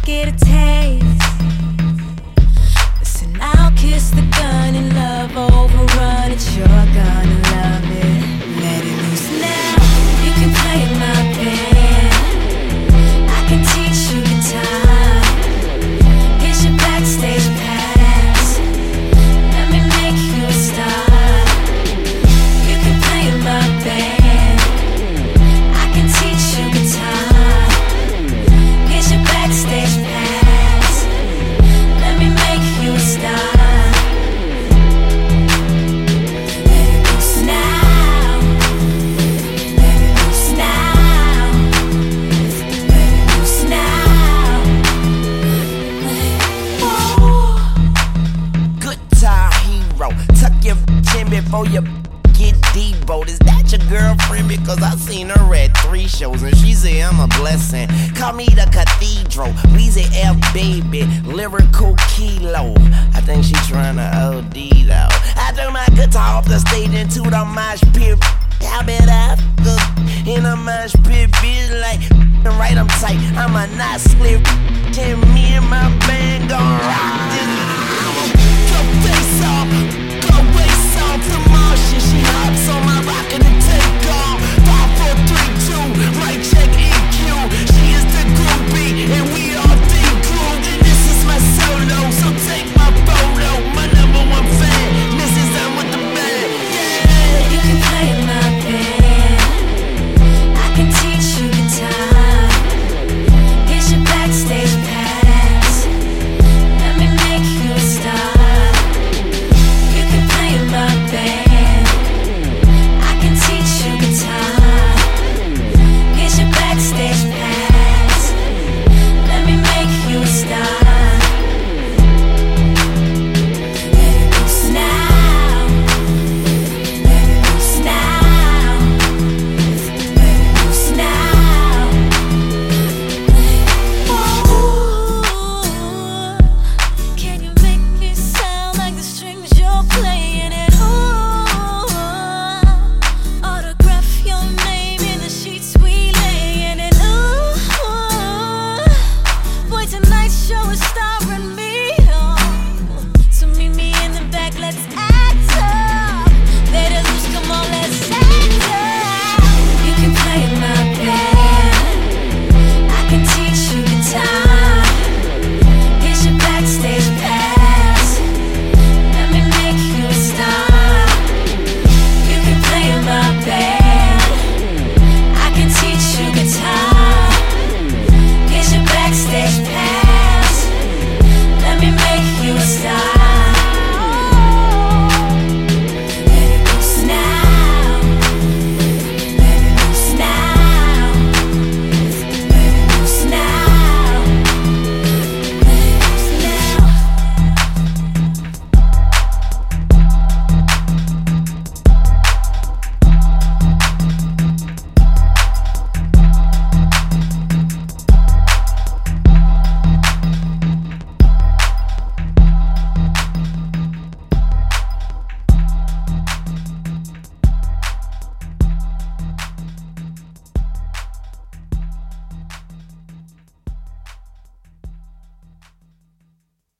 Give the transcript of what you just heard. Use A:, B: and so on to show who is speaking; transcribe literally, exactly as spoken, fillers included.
A: get a taste. Listen, I'll kiss the gun and love overrun it. You're gonna love it. Let it loose now. You can play in my band. I can teach you guitar. Here's your backstage pass. Let me make you a star. You can play in my band. I can teach you guitar. Here's your backstage pass. Let me make you a star. Let it loose now. Let it loose now. Let it loose now. Oh.
B: Guitar hero, tuck your chin before you get deboed. Is that your girlfriend? Because I seen her at three shows and she said I'm a blessing. Call me the cathedral, Weezy F baby, lyrical kilo. I think she tryna O D though. I threw my guitar off the stage into the mosh pit. I bet I f*** in a mosh pit, bitch, like right, I'm tight, I'm a not slip. Can me and my band gon' rock this? Go face off, go face off the motion. She hops on my